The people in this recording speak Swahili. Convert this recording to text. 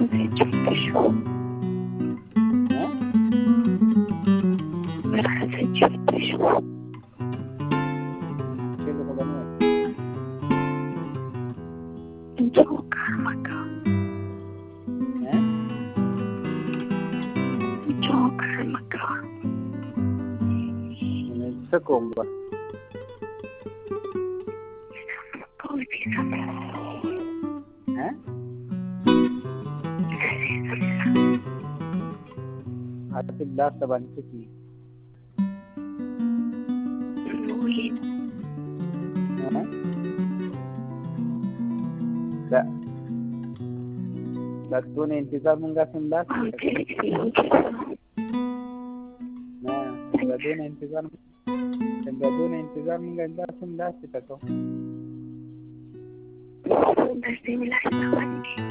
Quello con la noi. Gioca, maga. Gioca, maga. Seconda. Come bisa? Hati basta bantuki. Lui. तूने इंतजार मंगा सुन ला तूने इंतजार मंगा सुन ला